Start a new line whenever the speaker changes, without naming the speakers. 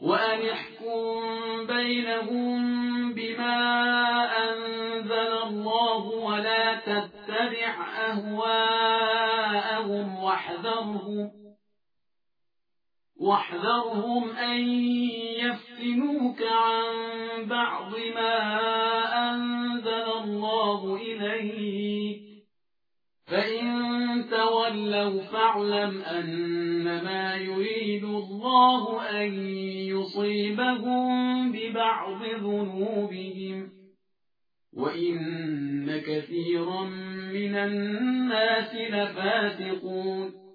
وأن احكم بينهم بما أنزل الله ولا تتبع أهواءهم واحذرهم أن يفتنوك عن بعض ما أنزل الله إليك فإن تولوا فاعلم أنما يريد الله أن يصيبهم ببعض ذنوبهم وإن كثيرا من الناس لفاسقون